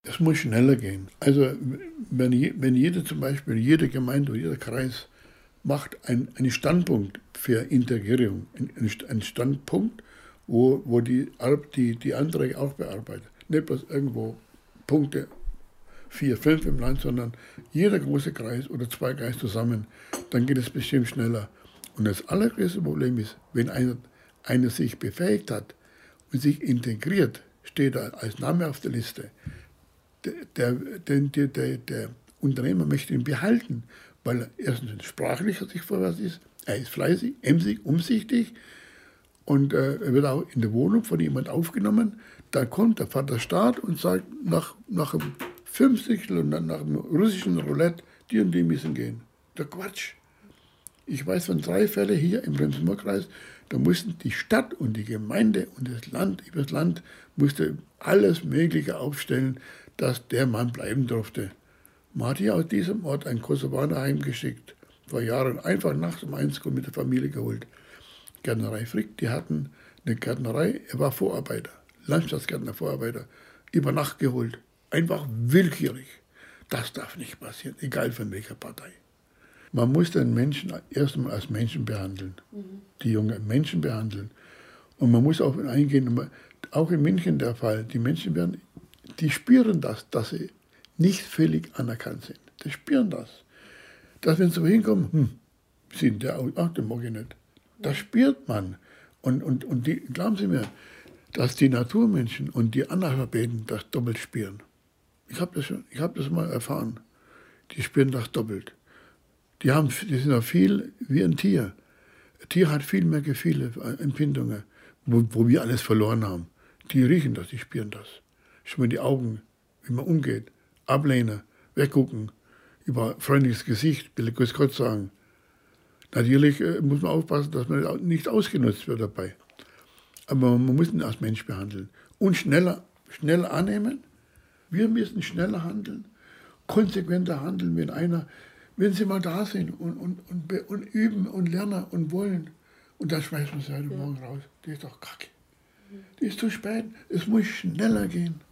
Es muss schneller gehen. Also wenn jede zum Beispiel, jede Gemeinde oder jeder Kreis macht einen Standpunkt für Integrierung, einen Standpunkt, wo die Anträge auch bearbeitet. Nicht bloß irgendwo Punkte 4, 5 im Land, sondern jeder große Kreis oder zwei Kreise zusammen, dann geht es bestimmt schneller. Und das allergrößte Problem ist, wenn einer sich befähigt hat und sich integriert, steht er als Name auf der Liste. Der Unternehmer möchte ihn behalten, weil er erstens sprachlich sich vorwärts ist, er ist fleißig, emsig, umsichtig und er wird auch in der Wohnung von jemand aufgenommen. Da kommt der Vater Staat und sagt nach einem 50 und dann nach dem russischen Roulette, die und die müssen gehen. Der Quatsch. Ich weiß von 3 Fällen hier im Rems-Murr-Kreis, da mussten die Stadt und die Gemeinde und das Land, über das Land, musste alles Mögliche aufstellen, dass der Mann bleiben durfte. Man hat hier aus diesem Ort einen Kosovaner heimgeschickt, vor Jahren, einfach nach dem Einzug mit der Familie geholt. Gärtnerei Frick, die hatten eine Gärtnerei, er war Vorarbeiter, Landschaftsgärtner, Vorarbeiter, über Nacht geholt. Einfach willkürlich. Das darf nicht passieren, egal von welcher Partei. Man muss den Menschen erstmal als Menschen behandeln, die jungen Menschen behandeln. Und man muss auch eingehen, auch in München der Fall, die Menschen die spüren das, dass sie nicht völlig anerkannt sind. Die spüren das. Dass wenn sie hinkommen, sind der aus, ach, den mag ich nicht. Das spürt man. Und glauben Sie mir, dass die Naturmenschen und die Analphabeten das doppelt spüren. Ich habe das mal erfahren. Die spüren das doppelt. Die sind auch viel wie ein Tier. Ein Tier hat viel mehr Gefühle, Empfindungen, wo wir alles verloren haben. Die riechen das, die spüren das. Schon mal die Augen, wie man umgeht, ablehnen, weggucken, über freundliches Gesicht, will Grüß Gott sagen. Natürlich muss man aufpassen, dass man nicht ausgenutzt wird dabei. Aber man muss ihn als Mensch behandeln. Und schneller annehmen. Wir müssen schneller handeln, konsequenter handeln, wenn sie mal da sind und üben und lernen und wollen. Und dann schmeißt man sie heute Morgen raus. Die ist doch kacke. Die ist zu spät. Es muss schneller gehen.